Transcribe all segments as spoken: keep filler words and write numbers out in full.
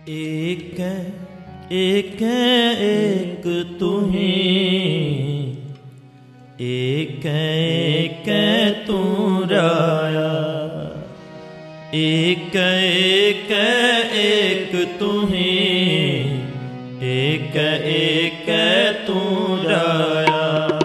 एक एक एक तुम्ही, एक एक तू राया। एक एक एक तुम्ही, एक एक तू राया।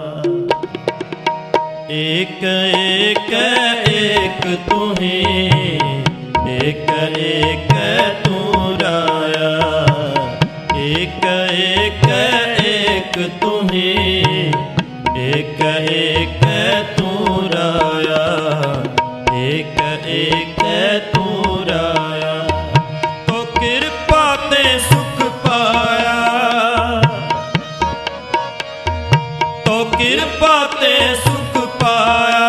एक एक एक तुम्ही, एक एक तू राया। एक एक एक तुम्ही, एक एक तू राया। एक एक तू राया। तो कृपा ते सुख पाया, तो कृपा ते सुख पाया।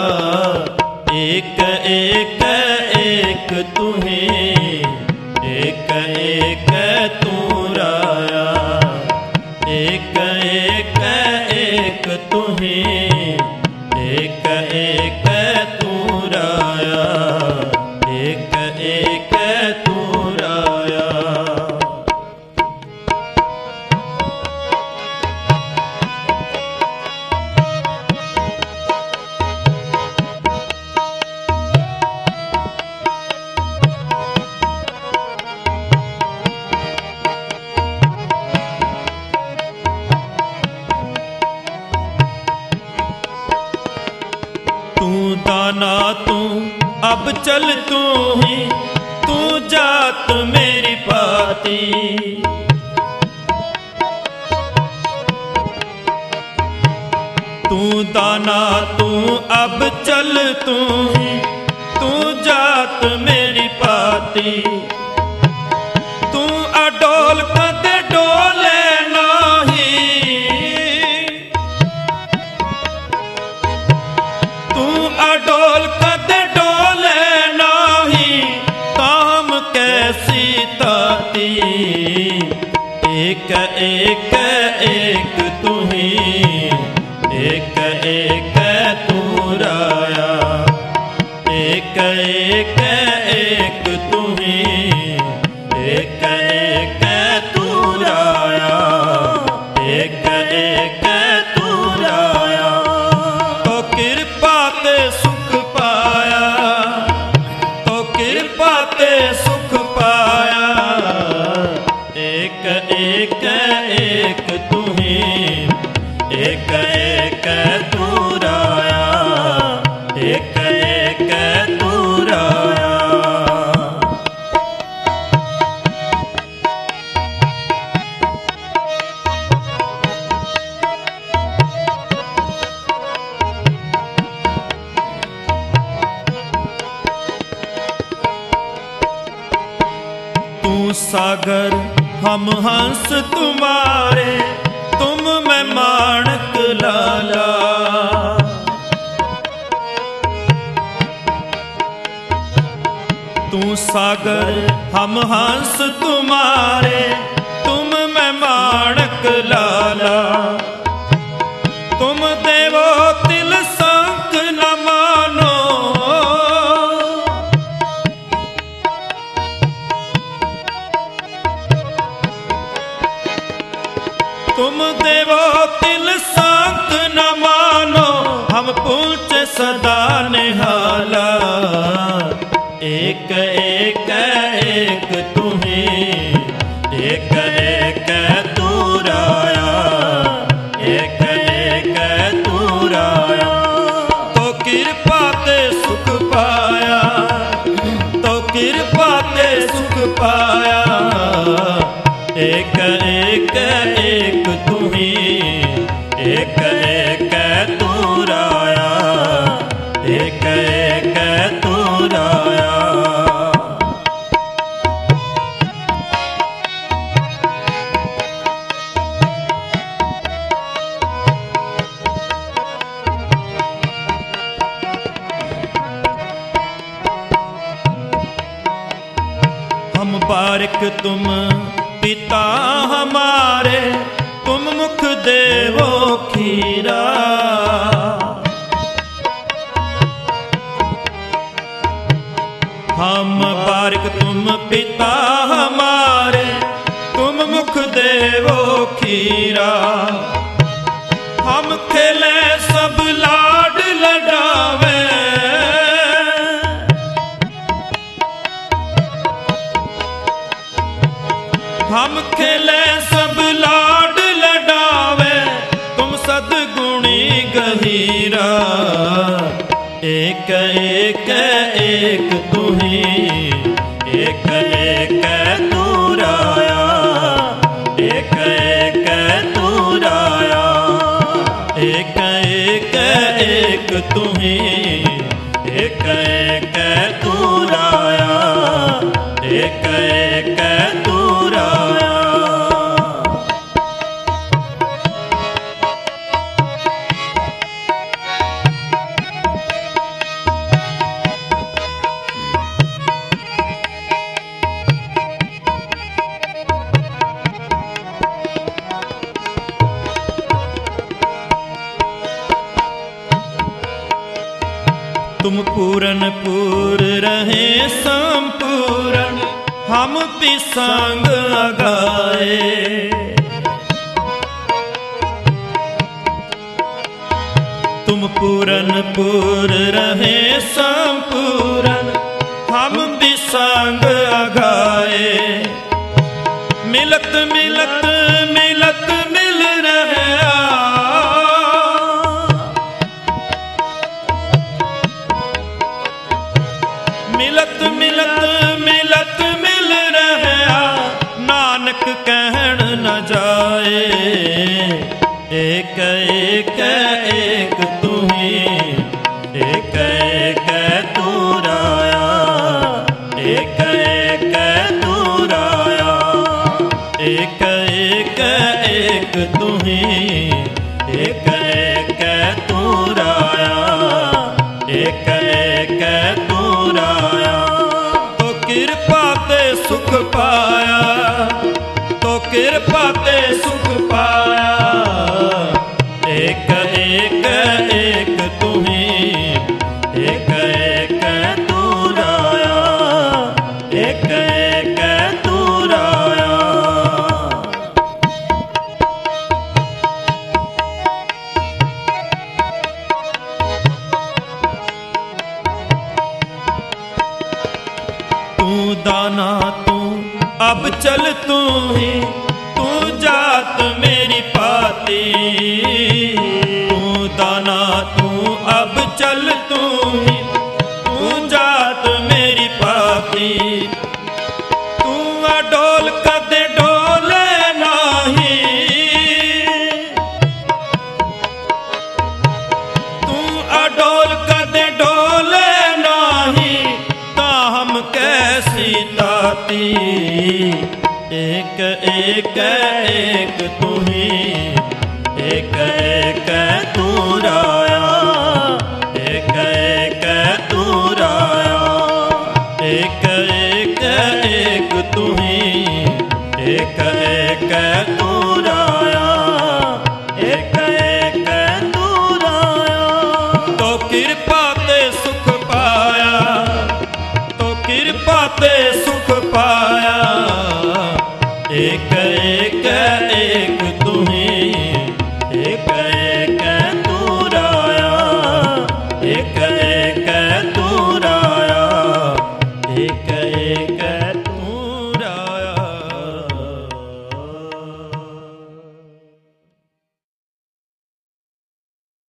एक एक एक तुम्ही, एक एक तू राया। एक एक एक तुम्ही, एक एक तू राया। एक एक तू राया। तू दाना तू अब चल तू ही, तू जात मेरी पाती। तू दाना तू अब चल तू ही, तू जात मेरी पाती। तू अडोल कदे डोले नाही, तू अडोल कदे डोले नाही। ताम कैसी ताती, एक एक एक तुम्ही, एक एक तू राया। एक एक एक तुम्ही, एक एक तू राया। एक एक तू राया। तो कृपा ते सुख पाया, तो कृपा ते सुख पाया। एक एक एक तुम्ही, एक एक तू राया। एक एक तू राया। तू सागर हम हंस तुम्हारे, तुम मैं माणक लाला। तू सागर हम हंस तुम्हारे, तुम मैं माणक लाला। तुम देवो तिल संग न मानो, तुम देवो तिल संग न मानो। हम पूछ सदा निहाला, एक एक एक तुम्ही, एक एक तू राया। एक एक तू राया। तो कृपा ते सुख पाया, तो कृपा ते सुख पाया। एक एक एक तुम्ही, एक एक तू राया। एक एक तू राया। हम बारिक तुम पिता हमारे, तुम मुख देवो खीरा। हम बारिक तुम पिता हमारे, हीरा। हम खेले सब लाड लडावे, हम खेले सब लाड लडावे, तुम सदगुणी गहीरा। एक एक एक तू ही, एक एक तू राया, एक एक तू राया, एक एक एक तू ही, एक एक तू राया, एक एक तू राया। तुम पूरन पूर रहे संपूर्ण, हम पिसांग गाए। तुम पूरन पूर रहे संपूर्ण, हम पिसांग गाए। मिलत मिलत मिलत मिल रहे, मिलत मिलत मिलत मिल रहा, नानक कहन न जाए। एक एक एक तू ही, एक एक तू राया, एक एक तू राया, एक एक एक तू ही, एक एक तू राया, एक एक तू राया। तो कृपा ते सुख पाया, तो कृपा ते सुख पाया। एक एक एक तू ही, एक एक तू राया, एक एक तू राया। तू दाना तू अब चल तू ही, तू जात मेरी पाती। तू दाना तू अब चल तू ही, तू जात मेरी पाती। तू अडोल कदे डोले नाही, तू अडोल कदे डोले नाही, ता हम कैसी ताती। एक एक एक तू ही, एक एक तू राया, एक एक तू राया, एक एक एक तू ही, एक एक तू